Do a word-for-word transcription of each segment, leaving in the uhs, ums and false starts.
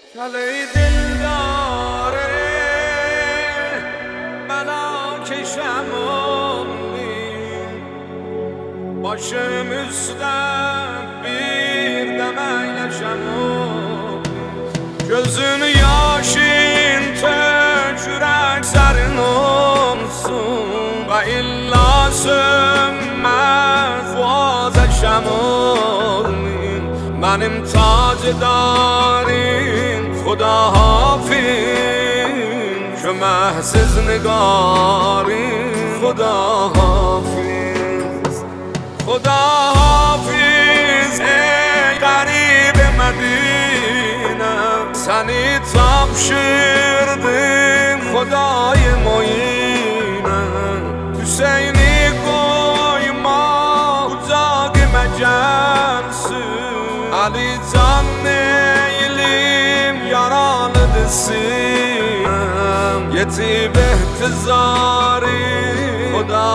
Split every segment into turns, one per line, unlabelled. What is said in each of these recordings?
کله دل داره ملاک شمالی başımızda bir demeyle şemol gözün yaşın tökürek serin olsun ve illa sönmez boğaza şemolin benim tacedarim خدا حافظ که محسز نگاری خدا حافظ خدا حافظ ای غریب مدینه سنی تبشیردیم خدای معینه حسینی koyma kucak mecansı Ali can neylim yaralı desem yetib ehtizari خدا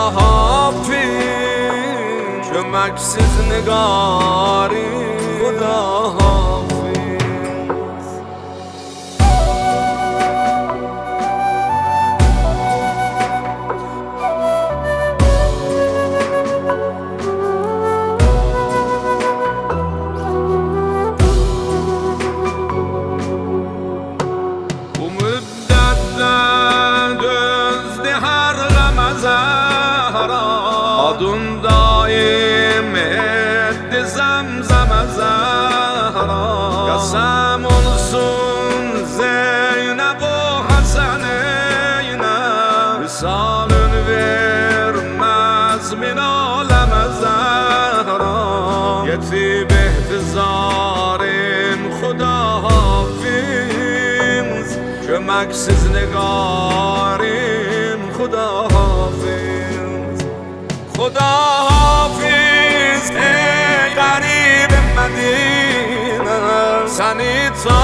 حافظ kömeksiz nigari خدا حافظ adın daim etti zemzeme zehra Kasem olsun Zeynep o Haseneyne Risalün vermez min aleme zehra Yetib ehtizarin Khuda hafiz Kömeksiz nigarin Khuda hafiz خدا حافظ ای غریب مدینه سنی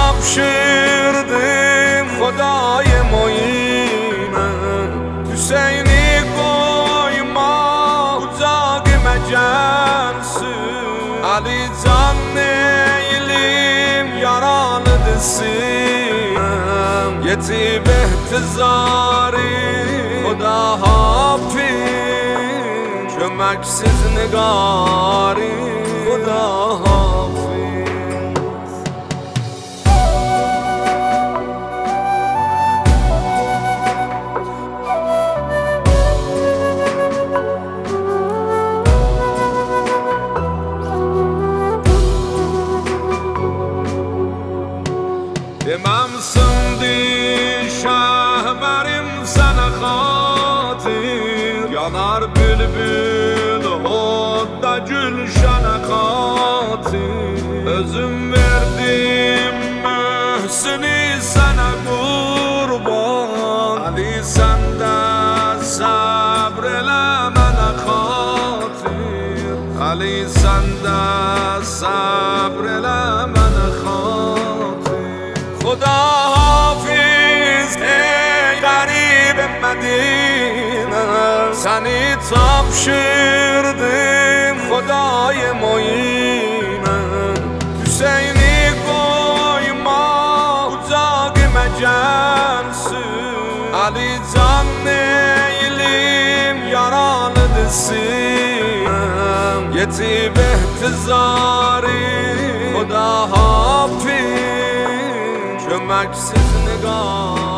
تبشیردیم خدای معینه حسینی koyma kucak mecansı Ali can neylim yaralı desem yetib ehtizari خدا حافظ kömeksiz nigari خدا حافظ dememsin di şehmerim sana khatir yanar bülbül Odda gülşene katil Özüm verdim mühsini sana kurban Ali sende sabrelemene katil Ali sende sabrelemene katil Khuda hafiz ey garib medine Seni تبشیردیم خدای معینه حسینی koyma kucak mecansı Ali can neylim yaralı desem yetib ehtizari خدا حافظ kömeksiz nigar